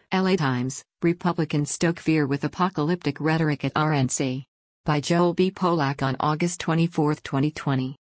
LA Times, Republicans stoke fear with apocalyptic rhetoric at RNC. By Joel B. Polak on August 24, 2020.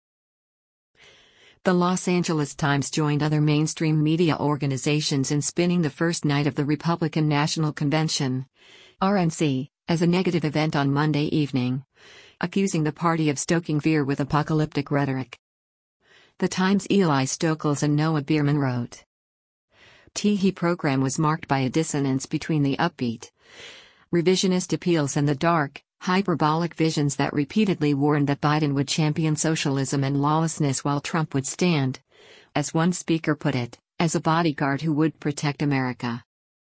The Los Angeles Times joined other mainstream media organizations in spinning the first night of the Republican National Convention, RNC, as a negative event on Monday evening, accusing the party of stoking fear with apocalyptic rhetoric. The Times' Eli Stokols and Noah Bierman wrote, The program was marked by a dissonance between the upbeat, revisionist appeals and the dark, hyperbolic visions that repeatedly warned that Biden would champion socialism and lawlessness while Trump would stand, as one speaker put it, as a bodyguard who would protect America.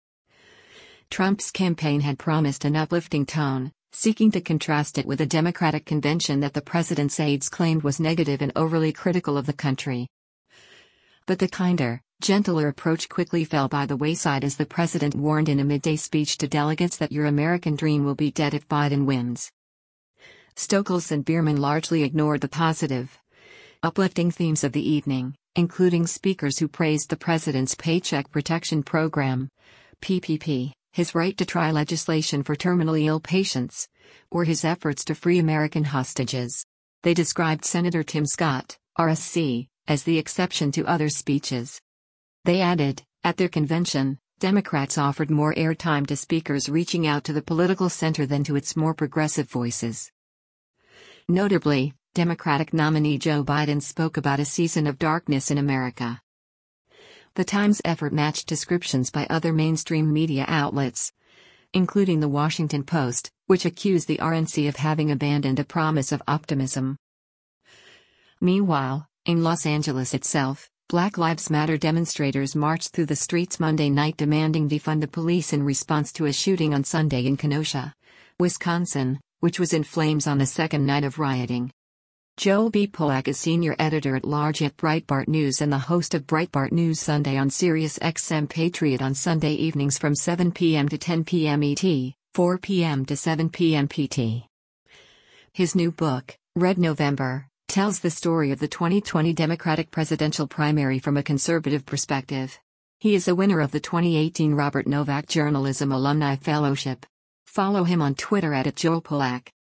Trump's campaign had promised an uplifting tone, seeking to contrast it with a Democratic convention that the president's aides claimed was negative and overly critical of the country. But the kinder, gentler approach quickly fell by the wayside as the president warned in a midday speech to delegates that your American dream will be dead if Biden wins. Stokols and Bierman largely ignored the positive, uplifting themes of the evening, including speakers who praised the president's Paycheck Protection Program, PPP, his right to try legislation for terminally ill patients, or his efforts to free American hostages. They described Senator Tim Scott, RSC, as the exception to other speeches. They added, at their convention, Democrats offered more airtime to speakers reaching out to the political center than to its more progressive voices. Notably, Democratic nominee Joe Biden spoke about a season of darkness in America. The Times' effort matched descriptions by other mainstream media outlets, including The Washington Post, which accused the RNC of having abandoned a promise of optimism. Meanwhile, in Los Angeles itself, Black Lives Matter demonstrators marched through the streets Monday night demanding defund the police in response to a shooting on Sunday in Kenosha, Wisconsin, which was in flames on a second night of rioting. Joel B. Polak is senior editor-at-large at Breitbart News and the host of Breitbart News Sunday on Sirius XM Patriot on Sunday evenings from 7 p.m. to 10 p.m. ET, 4 p.m. to 7 p.m. PT. His new book, Red November, tells the story of the 2020 Democratic presidential primary from a conservative perspective. He is a winner of the 2018 Robert Novak Journalism Alumni Fellowship. Follow him on Twitter @JoelPolak.